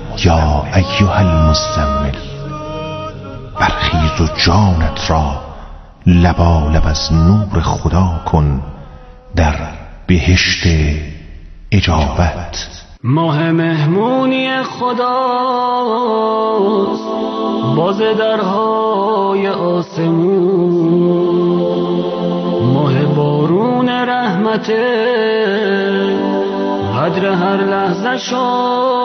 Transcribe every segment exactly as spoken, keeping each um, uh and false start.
یا ایها المزمل برخیز و جانت را لبالب از نور خدا کن در بهشت اجابت. ماه مهمونی خداست باز درهای آسمون، ماه بارون رحمته قدر هر لحظه شو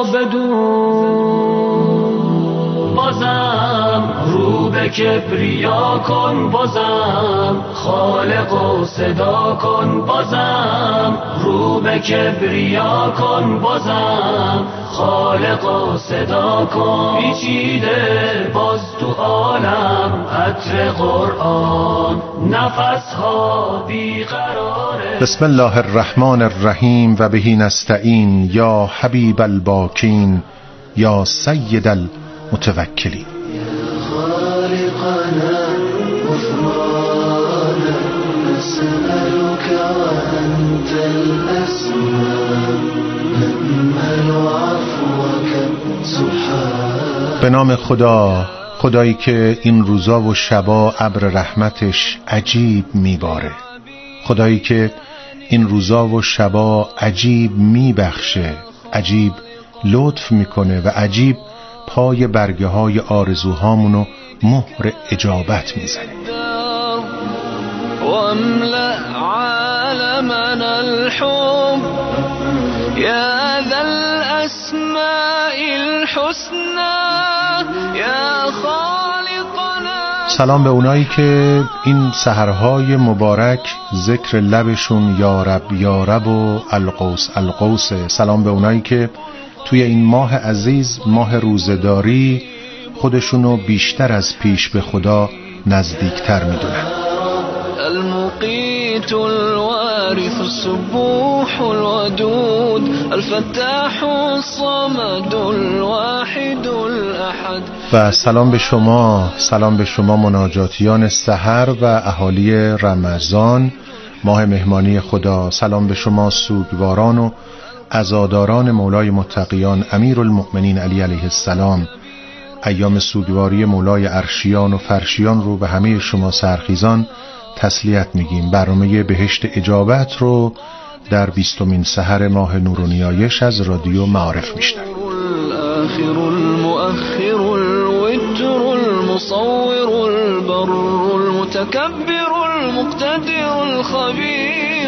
بدون. بازم رو به کبریا کن، بازم خالق و صدا کن، بازم رو به کبریا کن، بازم خالق و صدا کن. پیچیده باز تو عالم عطر قرآن، نفسها بیقراره. بسم الله الرحمن الرحیم و بهی نستعین یا حبیب الباکین یا سید المتوکلین. به نام خدا، خدایی که این روزا و شبا ابر رحمتش عجیب میباره، خدایی که این روزا و شبا عجیب میبخشه، عجیب لطف میکنه و عجیب پای برگه های آرزوهامونو مهر اجابت میزنه. واملأ عالمنا الحب يا ذا الأسماء الحسنى يا خالقنا. سلام به اونایی که این سحرهای مبارک ذکر لبشون یا رب یا رب و القوس القوس. سلام به اونایی که توی این ماه عزیز، ماه روزداری، خودشونو بیشتر از پیش به خدا نزدیکتر میدونن. المقيت الوارث السبوح الودود الفتاح الصمد الواحد الأحد. و سلام به شما، سلام به شما مناجاتیان سحر و اهالی رمضان، ماه مهمانی خدا. سلام به شما سوگواران و عزاداران مولای متقیان امیر المؤمنین علی علیه السلام. ایام سوگواری مولای عرشیان و فرشیان رو به همه شما سرخیزان تسلیت میگیم. برنامه بهشت اجابت رو در بیستمین سحر ماه نور و نیایش از رادیو معارف میشنوید. الآخر المؤخر الوتر المصور البر المتكبر المقتدر الخبير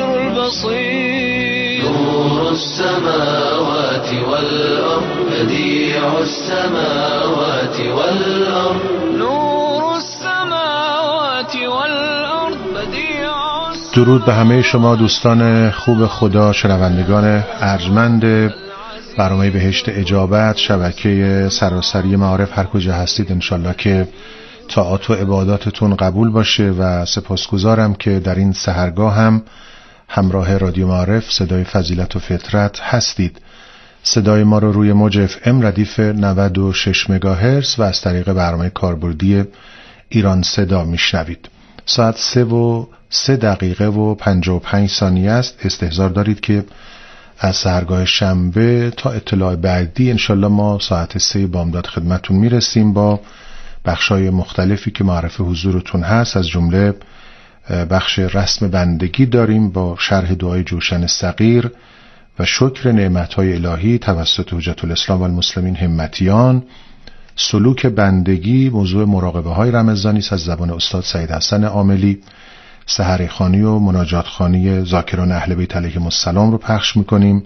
البصير. نور السماوات والأرض بديع السماوات والأرض. نور السماوات والأرض بديع. درود به همه شما دوستان خوب خدا، شنوندگان ارجمند برنامه بهشت اجابت، شبکه سراسری معارف. هر کجا هستید انشالله که طاعات و عباداتتون قبول باشه و سپاسگزارم که در این سحرگاه هم همراه رادیو معارف صدای فضیلت و فطرت هستید. صدای ما رو روی موج اف ام ردیف نود و شش مگاهرتز و از طریق برنامه کاربردی ایران صدا میشنوید. ساعت سه و سه دقیقه و پنجاه و پنج ثانیه است. استحضار دارید که از سحرگاه شنبه تا اطلاع بعدی انشالله ما ساعت سه بامداد خدمتون میرسیم با بخشای مختلفی که معرف حضورتون هست. از جمله بخش رسم بندگی داریم با شرح دعای جوشن صغیر و شکر نعمتهای الهی توسط حجت الاسلام و المسلمین همتیان. سلوک بندگی موضوع مراقبه های رمضانی است از زبان استاد سعید حسن عاملی. سحر خوانی و مناجات خوانی ذاکران اهل بیت علیهم السلام رو پخش میکنیم.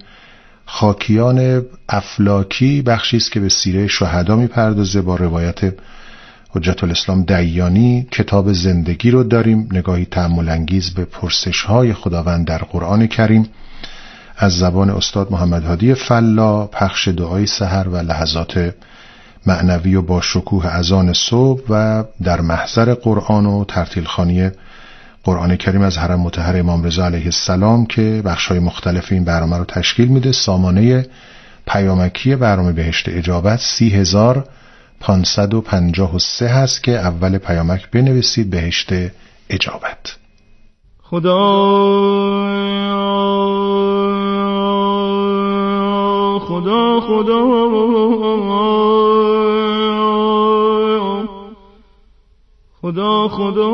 خاکیان افلاکی بخشی است که به سیره شهدا میپردازه با روایت حجت الاسلام دیانی. کتاب زندگی رو داریم، نگاهی تأمل انگیز به پرسش های خداوند در قرآن کریم از زبان استاد محمد هادی فلا. پخش دعای سحر و لحظات معنوی و با شکوه اذان صبح و در محضر قرآن و ترتیل خوانی قرآن کریم از حرم مطهر امام رضا علیه السلام که بخش‌های مختلف این برنامه رو تشکیل میده. سامانه پیامکی برنامه بهشت اجابت سی هزار پانصد و پنجاه و سه هست که اول پیامک بنویسید بهشت اجابت. خدا خدا خدا خدا خدا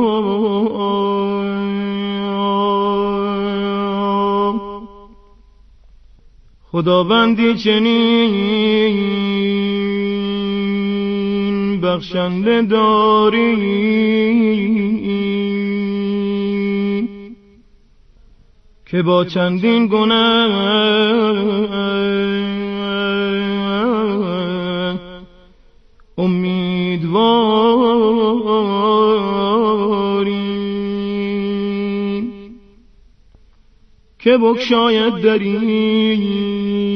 خداوندی چنین بخشنده داری که با چندین گناه امیدواری که بگشاید دری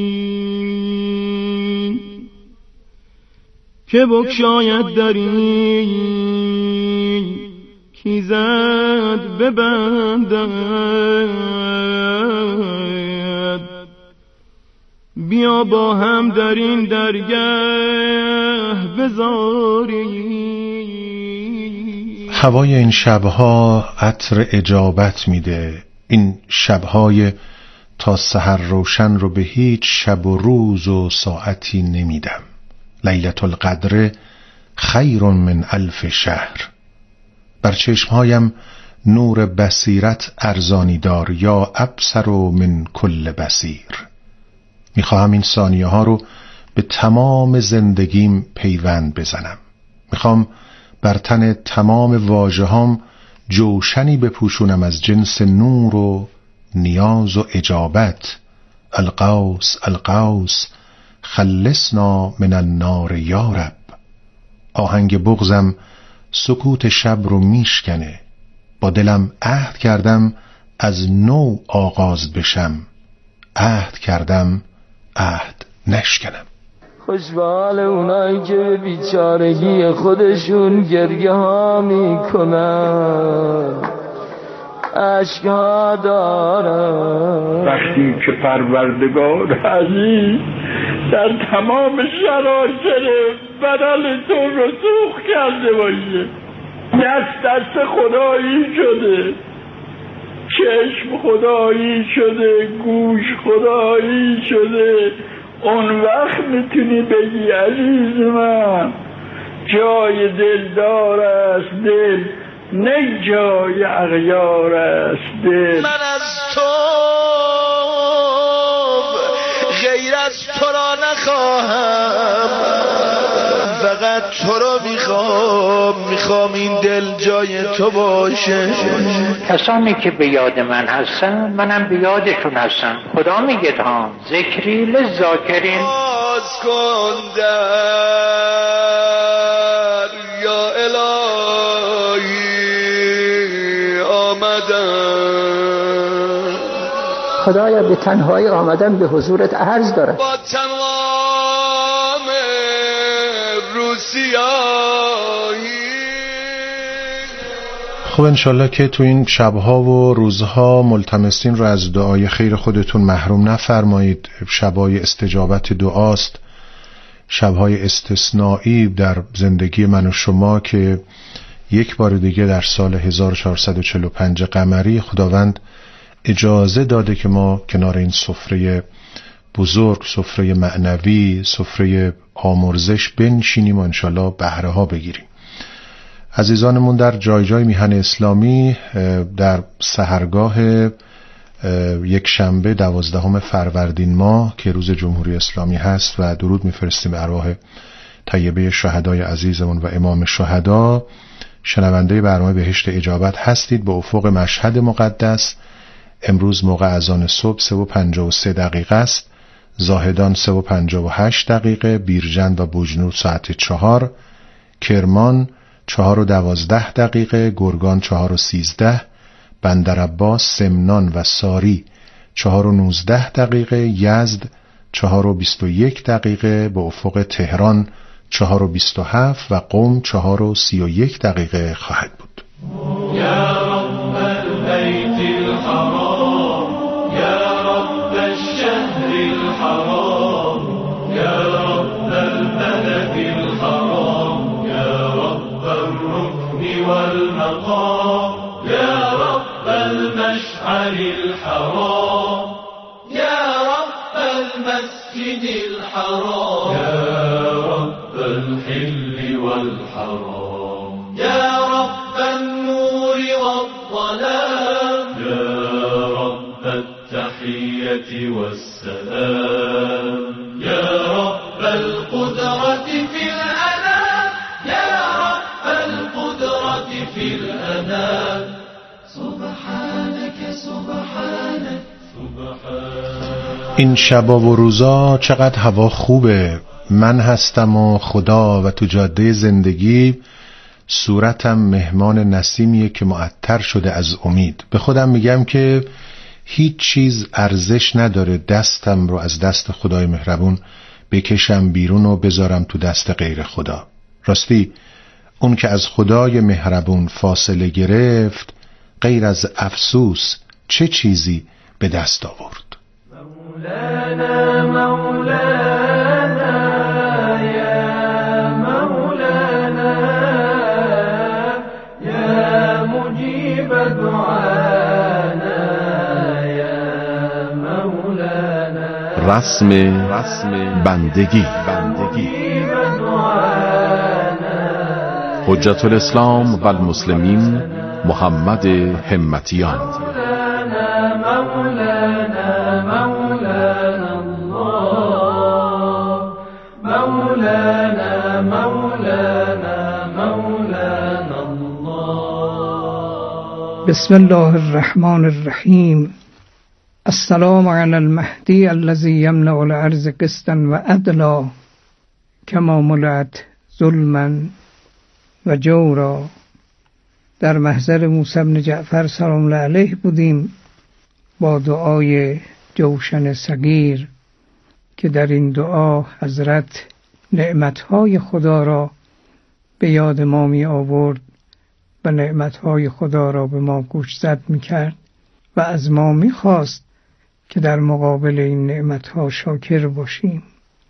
که بگشاید دری کی زد ببندد بیا با هم در این درگه بزاری. هوای این شبها عطر اجابت میده. این شبهای تا سحر روشن رو به هیچ شب و روز و ساعتی نمیدم. لیلة القدر خیر من الف شهر. بر چشمهایم نور بصیرت ارزانی دار یا ابصر من کل بصیر. میخواهم این ثانیه ها رو به تمام زندگیم پیوند بزنم. میخوام بر تن تمام واژه‌هام جوشنی بپوشونم از جنس نور و نیاز و اجابت. القوس القوس خلصنا من النار یا رب. آهنگ بغضم سکوت شب رو میشکنه. با دلم عهد کردم از نو آغاز بشم. عهد کردم عهد نشکنم. خوشبال اونایی که به بیچارگی خودشون گریه ها میکنن، عشق ها دارن. وقتی که پروردگار عزیز در تمام شراکر بدن تو رسوخ کرده باشه، دست دست خدایی شده، چشم خدایی شده، گوش خدایی شده، اون وقت میتونی بگی عزیز من جای دلدار است دل، نه جای اغیار است دل. من از تو غیر از تو را نخواهم، فقط تو رو میخوام، میخوام این دل جای تو باشه. کسانی که به یاد من هستن منم به یادشون هستم. خدا میگه تا ذکری للذاکرین. باز کن در یا الهی آمدم. خدایا به تنهایی آمدم به حضورت عرض دارم. با تمام روسیایی. خب انشالله که تو این شبها و روزها ملتمسین رو از دعای خیر خودتون محروم نفرمایید. شبهای استجابت دعاست، شبهای استثنایی در زندگی من و شما که یک بار دیگه در سال هزار و چهارصد و چهل و پنج قمری خداوند اجازه داده که ما کنار این سفره بزرگ، سفره معنوی، سفره آمرزش بنشینیم و انشالله بهره ها بگیریم. عزیزانمون در جای جای میهن اسلامی در سحرگاه یک شنبه دوازدهم فروردین ماه که روز جمهوری اسلامی هست و درود میفرستیم به ارواح طیبه شهدای عزیزمون و امام شهدا، شنونده برنامه بهشت اجابت هستید. به افق مشهد مقدس امروز موقع اذان صبح سه و پنجاه و سه دقیقه است. زاهدان سه و پنجاه و هشت دقیقه، بیرجند و بوجنور ساعت چهار، کرمان چهار و دوازده دقیقه، گرگان چهار و سیزده، بندر عباس، سمنان و ساری چهار و نوزده دقیقه، یزد چهار و بیست و یک دقیقه، به افق تهران چهار و بیست و هفت و قم چهار و سی و یک دقیقه خواهد بود. یا رب البیت الحرام، یا رب الشهر الحرام، یا رب البلد الحرام، یا رب الركن والمقام، یا رب المشعر الحرام، یا رب المسجد المسجد الحرام يا رب الحل والحرام يا رب النور والظلام يا رب التحية والسلام يا رب القدرة في الأنام يا رب القدرة في الأنام سبحانك سبحانك سبحانك. این شبا و روزا چقدر هوا خوبه، من هستم و خدا و تو جاده زندگی صورتم مهمان نسیمیه که معطر شده از امید. به خودم میگم که هیچ چیز ارزش نداره دستم رو از دست خدای مهربون بکشم بیرون و بذارم تو دست غیر خدا. راستی اون که از خدای مهربون فاصله گرفت غیر از افسوس چه چیزی به دست آورد؟ مولانا مولانا یا مولانا یا مجیب دعانا یا مولانا. رسم رسم بندگی بندگی حجت الاسلام و المسلمین محمد همتیان. مولانا مولانا مولانا الله مولانا مولانا مولانا الله. بسم الله الرحمن الرحیم. السلام علی المهدی الذی یملأ الارض قسطا و عدلا کما ملأت ظلما و جورا. در محضر موسی بن جعفر سلام الله علیه بودیم با دعای جوشن صغیر که در این دعا حضرت نعمتهای خدا را به یاد ما می آورد و نعمتهای خدا را به ما گوشزد می کرد و از ما می خواست که در مقابل این نعمتها شاکر باشیم.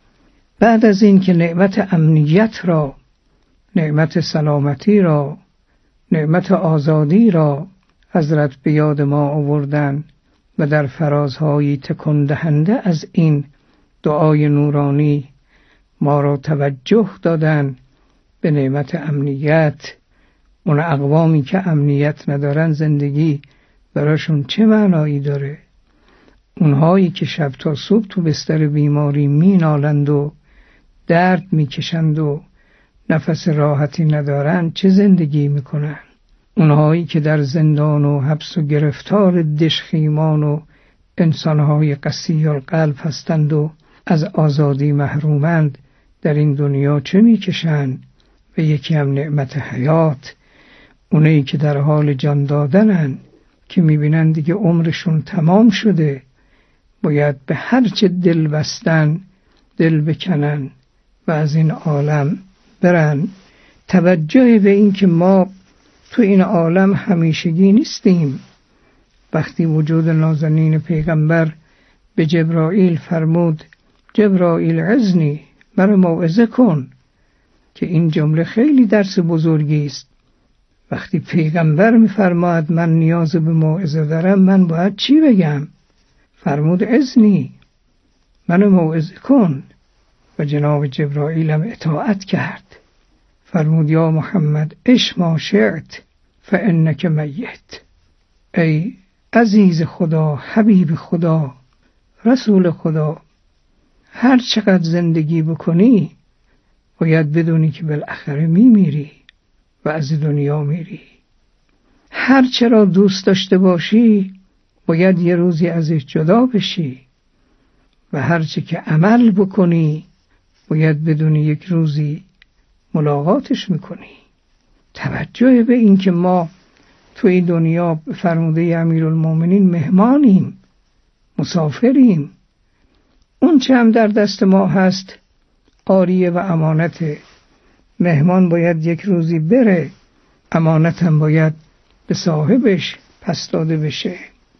بعد از این که نعمت امنیت را، نعمت سلامتی را، نعمت آزادی را حضرت به یاد ما آوردن و در فرازهای تکان دهنده از این دعای نورانی ما را توجه دادن به نعمت امنیت. اون اقوامی که امنیت ندارن زندگی براشون چه معنایی داره؟ اونهایی که شب تا صبح تو بستر بیماری می نالند و درد می کشند و نفس راحتی ندارن چه زندگی میکنن؟ اونهایی که در زندان و حبس و گرفتار دشخیمان و انسانهای قسی القلب هستند و از آزادی محرومند در این دنیا چه میکشند؟ و یکی هم نعمت حیات، اونایی که در حال جان دادنن که میبینن دیگه عمرشون تمام شده، باید به هر چه دل بستن دل بکنن و از این عالم برن. توجه به این که ما تو این عالم همیشگی نیستیم. وقتی وجود نازنین پیغمبر به جبرائیل فرمود جبرائیل عظنی، مرا موعظه کن، که این جمله خیلی درس بزرگی است. وقتی پیغمبر میفرماید من نیاز به موعظه دارم، من باید چی بگم؟ فرمود عظنی، منو موعظه کن. و جناب جبرائیل هم اطاعت کرد. فرمود یا محمد اش ما شئت فانک میت. ای عزیز خدا، حبیب خدا، رسول خدا، هر چقدر زندگی بکنی باید بدونی که بالاخره میمیری و از دنیا میری. هر چرا دوست داشته باشی باید یه روزی ازش جدا بشی و هر چه که عمل بکنی باید بدونی یک روزی ملاقاتش میکنی. توجه به این که ما توی دنیا فرموده امیرالمومنین مهمانیم، مسافریم. اون چه هم در دست ما هست عاریه و امانته. مهمان باید یک روزی بره، امانت هم باید به صاحبش پس داده بشه.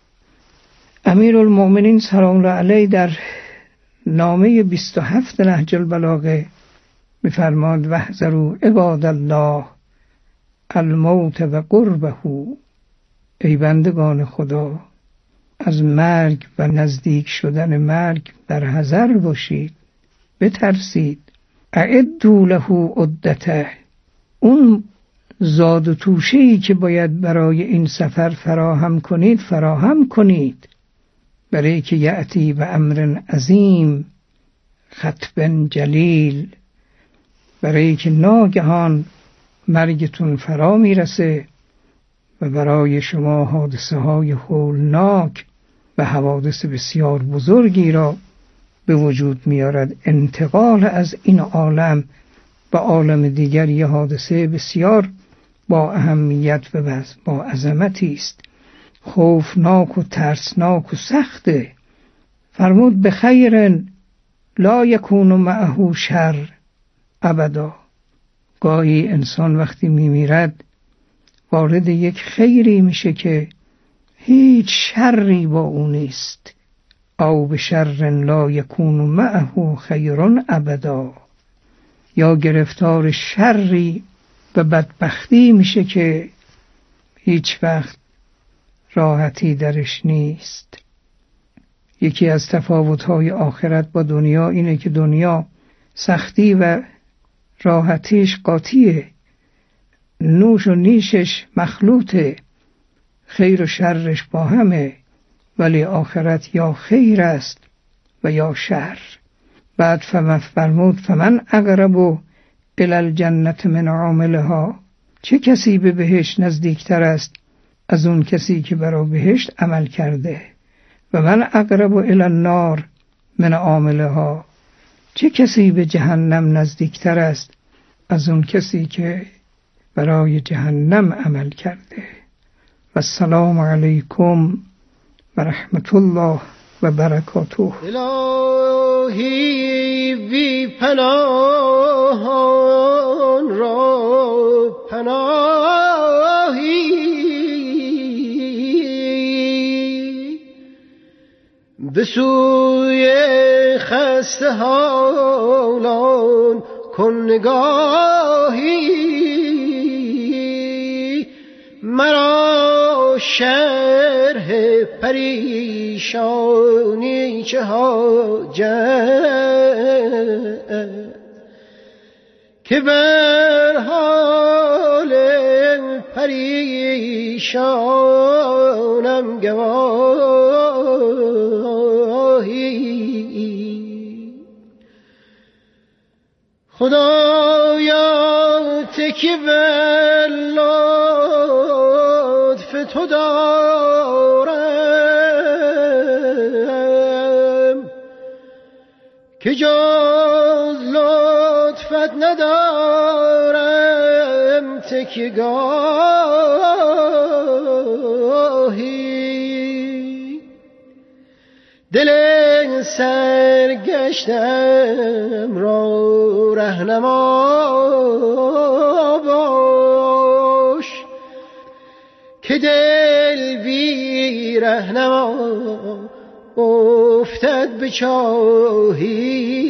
امیرالمومنین سلام الله علیه در نامه بیست و هفت نهج البلاغه می‌فرماد واحذروا عباد الله الموت و قربه. ای بندگان خدا، از مرگ و نزدیک شدن مرگ در حذر باشید، بترسید. اعدوا له عدته، اون زاد و توشه‌ای که باید برای این سفر فراهم کنید فراهم کنید، برای که یأتی به امر عظیم خطب جلیل، برای که ناگهان مرگتون فرا میرسه و برای شما حادثه های هولناک و حوادث بسیار بزرگی را به وجود میارد. انتقال از این عالم به عالم دیگر یه حادثه بسیار با اهمیت و با عظمتی است، خوفناک و ترسناک و سخته. فرمود به خیر لا یکون معه شر ابدا. گاهی انسان وقتی میمیرد وارد یک خیری میشه که هیچ شری با اون نیست. او به شر لا یکون معه خیر ابدا، یا گرفتار شری و بدبختی میشه که هیچ وقت راحتی درش نیست. یکی از تفاوت‌های آخرت با دنیا اینه که دنیا سختی و راحتیش قاطیه، نوش و نیشش مخلوطه، خیر و شرش با همه، ولی آخرت یا خیر است و یا شر. بعد فرمود فمن اقرب الی الجنة من عاملها، چه کسی به بهشت نزدیکتر است از اون کسی که برای بهشت عمل کرده. و من اقرب الی النار من عاملها، چه کسی به جهنم نزدیکتر است از اون کسی که برای جهنم عمل کرده. و السلام علیکم و رحمت الله و برکاته. الهی بی پناهان را پناهی، به سوی خسته حالان کن نگاهی، مرا شرح پریشانی چه حاجت، که بر حال پریشانم گواهی. خدایا تکی بر لطف تو دارم، که جز لطفت ندارم تکیگاهی. دل سرگشتم را رهنما باش، که دل بی رهنما افتد به چاهی.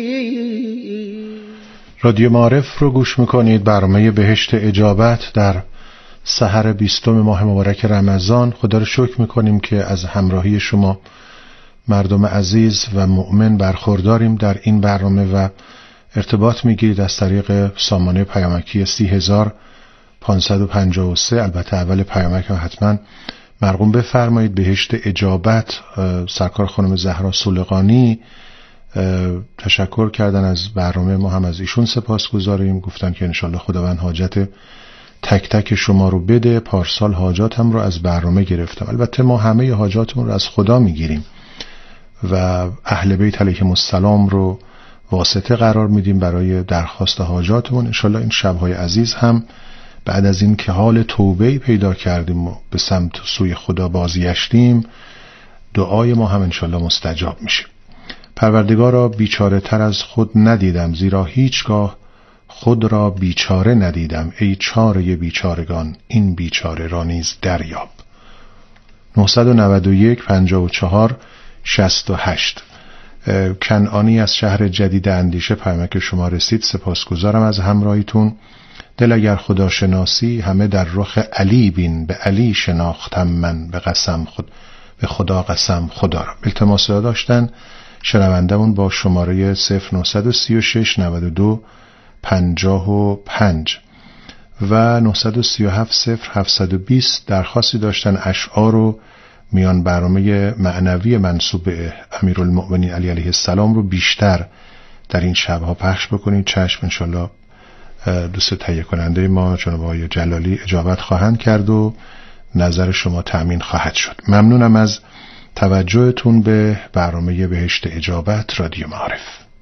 رادیو معارف رو گوش میکنید. برنامه بهشت اجابت در سحر بیستم ماه مبارک رمضان. خدا رو شکر میکنیم که از همراهی شما مردم عزیز و مؤمن برخورداریم در این برنامه و ارتباط میگیرید از طریق سامانه پیامکی سی هزار پانصد و پنجاه و سه. البته اول پیامک رو حتما مرقوم بفرمایید. بهشت اجابت، سرکار خانم زهرا سولقانی تشکر کردن از برنامه ما، هم از ایشون سپاسگزاریم. گفتن که انشالله خداوند حاجت تک تک شما رو بده. پارسال حاجاتم رو از برنامه گرفتم. البته ما همه حاجاتمون رو از خدا میگیریم و اهل بیت علیهم السلام رو واسطه قرار میدیم برای درخواست حاجاتمون. انشالله این شبهای عزیز هم بعد از این که حال توبه پیدا کردیم و به سمت سوی خدا بازگشتیم، دعای ما هم انشالله مستجاب میشه. پروردگارا بیچاره تر از خود ندیدم، زیرا هیچگاه خود را بیچاره ندیدم. ای چاره بیچارگان، این بیچاره را نیز دریاب. نه نه یک پنجاه و چهار شصت و هشت. کنعانی از شهر جدید اندیشه پیامک شما رسید. سپاسگزارم از همراهیتون. دل اگر خدا شناسی همه در رخ علی بین، به علی شناختم من به قسم خود به خدا قسم خدا را. التماس داشتن شنوندمون با شماره صفر نه سه شش نود و دو پنجاه و پنج و نه سه هفت صفر هفت دو صفر درخواستی داشتن اشعار رو میان برنامه معنوی منسوب به امیرالمؤمنین علی علیه السلام رو بیشتر در این شبها پخش بکنید. چشم، انشالله دوست تهیه کننده ما جناب آقای جلالی اجابت خواهند کرد و نظر شما تأمین خواهد شد. ممنونم از توجهتون به برنامه بهشت اجابت رادیو معارف.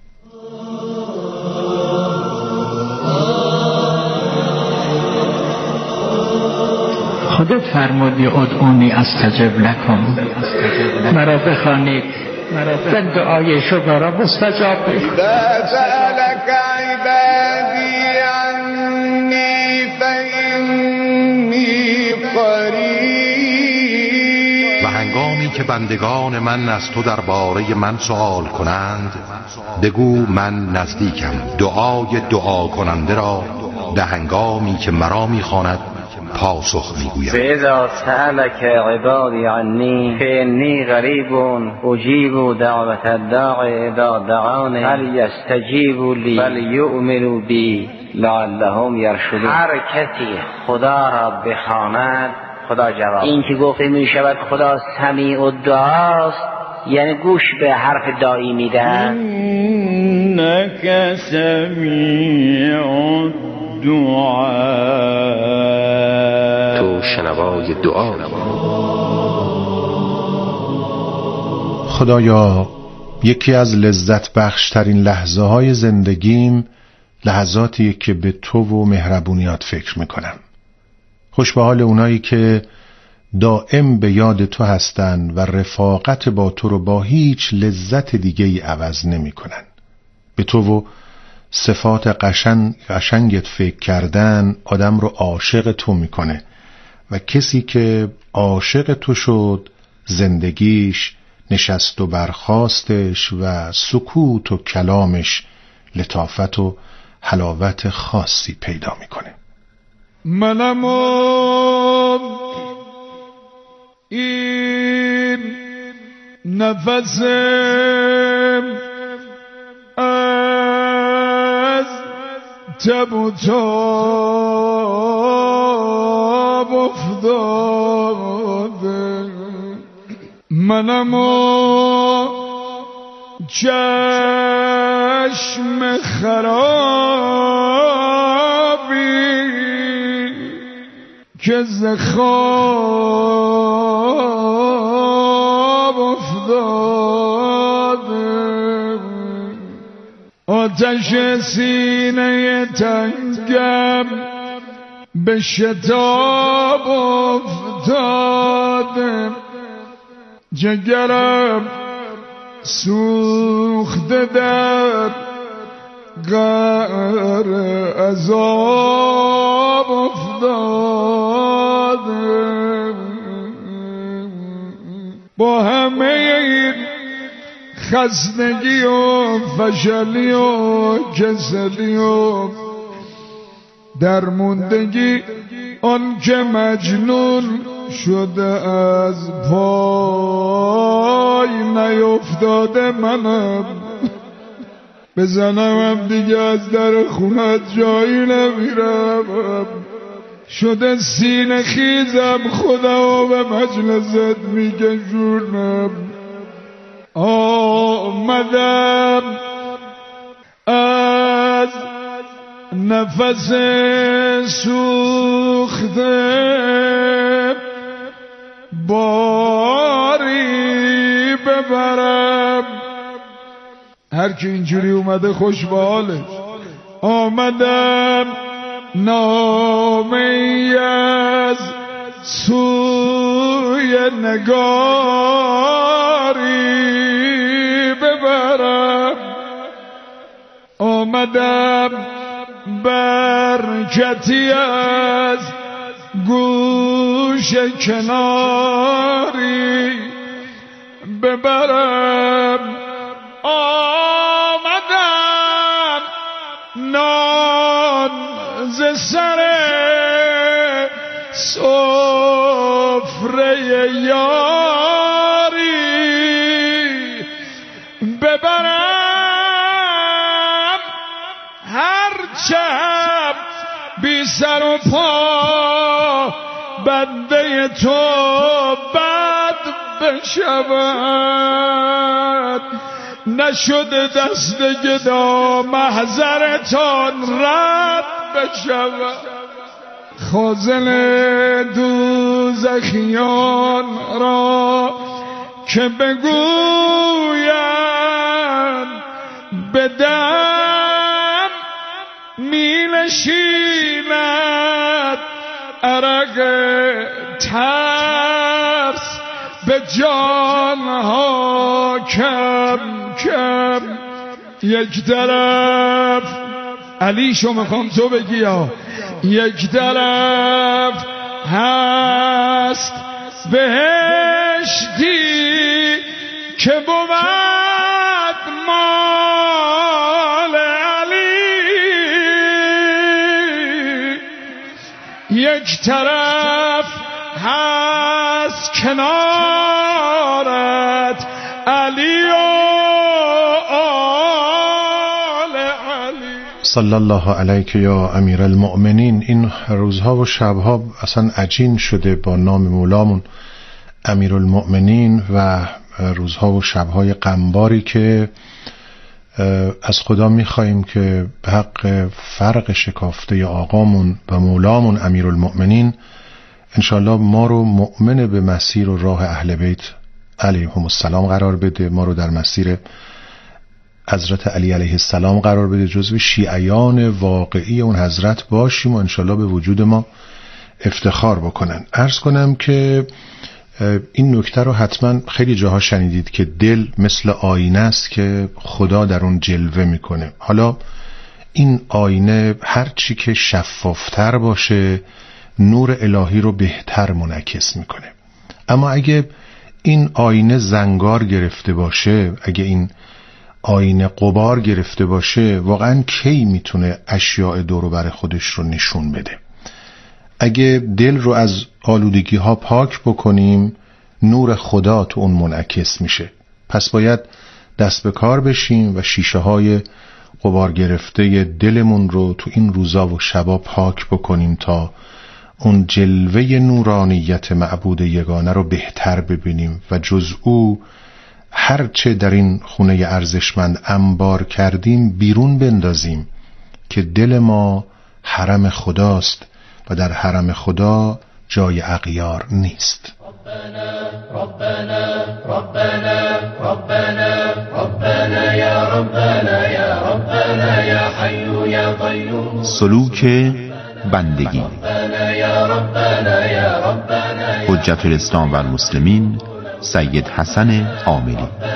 خودت فرمودی ادعونی استجب لکم، مرا بخوانید و دعای شما را مستجاب بکنید. سألك عبادی عنی فإنی قریب. و هنگامی که بندگان من از تو درباره من سوال کنند بگو من نزدیکم. دعای دعا کننده را به هنگامی که مرا میخواند پاسخ میگویم. فاذا سألك عبادی عنی فإنی قریب اجیب دعوت الداعی اذا دعانی فلیستجیبوا لی فلیؤمنوا بی لعلهم یرشدون. هر کسی خدا را بخواند خدا جواب. این که گفته می شود خدا سمیع الدعاست یعنی گوش به حرف داعی میده. انک سمیع الدعا، تو شنوای دعا. خدایا یکی از لذت بخشترین لحظه های زندگیم لحظاتی که به تو و مهربونیات فکر میکنم. خوش به حال اونایی که دائم به یاد تو هستن و رفاقت با تو رو با هیچ لذت دیگه ای عوض نمی کنن. به تو و صفات قشنگ قشنگت فکر کردن آدم رو عاشق تو میکنه و کسی که عاشق تو شد زندگیش، نشست و برخاستش و سکوت و کلامش لطافت و حلاوت خاصی پیدا میکنه. منم این نفسم از تب و تاب افتاده. منم چشم خرابی که ز خواب افتاده. آتش سینه تنگم به شتاب افتاده. جگرم سوخته در غر عذاب افتاده. با همه این خستگی و فشلی و کسلی و درموندگی آن که مجنون شده از پای نیفتاده منم. بزنم دیگه از در خونت جایی نمیرم. شده سینه خیزم خدا و به مجلست میکشونم. آمدم از نفس سوخته باری ببرم. هر کی اینجوری اومده خوش به حاله. آمدم نامه‌ای از سوی نگاری ببرم. آمدم برکتی از گوش کناری ببرم. آمدم نان ز سر سفره یاری هرچند بی سر و پا بنده تو بد بشود، نشده دست گدا محضرتان رد بشود. خازن دوزخیان را که بگویند بدم می نشیند عرق ترس به جانها کم کم. یک طرف علی شو میخوام تو بگی ها، یک طرف هست بهشتی که بود مال علی، یک طرف هست کنارت علی و آل علی. صلی الله علیک یا امیر المؤمنین. این روزها و شبها اصلا عجین شده با نام مولامون امیر المؤمنین و روزها و شبهای غمباری که از خدا میخواییم که به حق فرق شکافته آقامون و مولامون امیر المؤمنین انشالله ما رو مؤمن به مسیر و راه اهل بیت علیهم السلام قرار بده، ما رو در مسیر حضرت علی علیه السلام قرار بده، جزو شیعیان واقعی اون حضرت باشیم و انشالله به وجود ما افتخار بکنن. عرض کنم که این نکته رو حتما خیلی جاها شنیدید که دل مثل آینه است که خدا در اون جلوه میکنه. حالا این آینه هر چی که شفافتر باشه نور الهی رو بهتر منعکس میکنه، اما اگه این آینه زنگار گرفته باشه، اگه این آینه غبار گرفته باشه، واقعا کی میتونه اشیاء دور و بر خودش رو نشون بده؟ اگه دل رو از آلودگی ها پاک بکنیم نور خدا تو اون منعکس میشه. پس باید دست به کار بشیم و شیشه های غبار گرفته دلمون رو تو این روزا و شبا پاک بکنیم تا اون جلوه نورانیت معبود یگانه رو بهتر ببینیم و جز او هرچه در این خونه ارزشمند انبار کردیم بیرون بندازیم که دل ما حرم خداست و در حرم خدا جای اغیار نیست. ربنا ربنا ربنا ربنا یا ربنا یا ربنا یا حی یا قیوم. سلوک بندگی. حجت الاسلام و المسلمین سید حسن عاملی.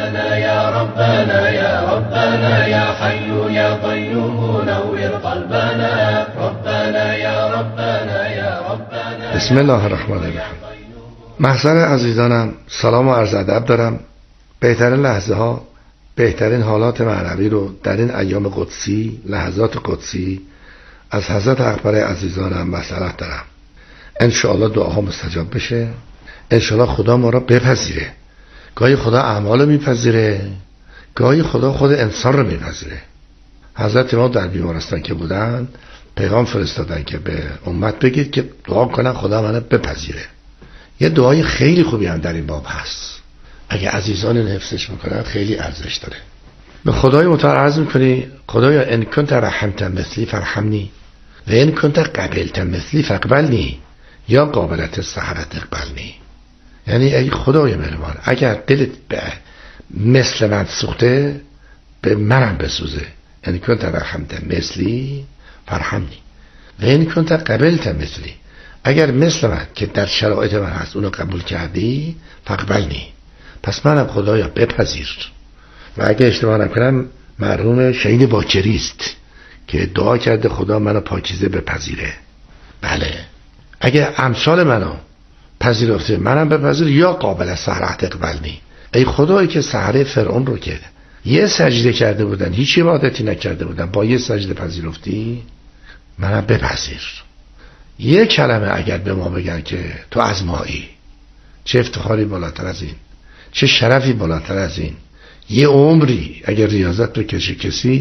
بسم الله الرحمن الرحیم. محضر عزیزانم سلام و عرض ادب دارم. بهترین لحظه ها، بهترین حالات معنوی رو در این ایام قدسی، لحظات قدسی از حضرت اکبر عزیزانم مسئلت دارم. انشاءالله دعاها مستجاب بشه، انشاءالله خدا ما را بپذیره. گاهی خدا اعمال رو میپذیره، گاهی خدا خود انسان رو میپذیره. حضرت ما در بیمارستان که بودن پیغام فرستادن که به امت بگید که دعا کنن خدا منو بپذیره. یه دعای خیلی خوبی هم در این باب هست، اگه عزیزان این حفظش میکنن خیلی ارزش داره. به خدای متعال عرض میکنی خدایا ان کنت رحمت مثلی فرحمنی و ان کنت قبلت مثلی فاقبلنی یا قابلت السحرت اقبلنی. یعنی ای خدای مهربان اگر دلت به مثل من سوخته به منم بسوزه. ان کنت رحمت مثلی فرحمنی و ان کنت قبلت مثلی، اگر مثل من که در شرایط من هست اونو قبول کردی فاقبلنی، پس منم خدایا بپذیر. و اگه اشتباه نکنم مرحوم شهید باکری است که دعا کرده خدا منو پاکیزه بپذیره. بله اگه امثال منو پذیرفته منم بپذیر یا قابل سحرت اقبلنی. ای خدایی که سحره فرعون رو که یه سجده کرده بودن هیچ عبادتی نکرده بودن با یه سجده پذیرفتی منم بپذیر. یه کلمه اگر به ما بگن که تو از مایی، چه افتخاری بالاتر از این، چه شرفی بالاتر از این. یه عمری اگر ریاضت بکشه کسی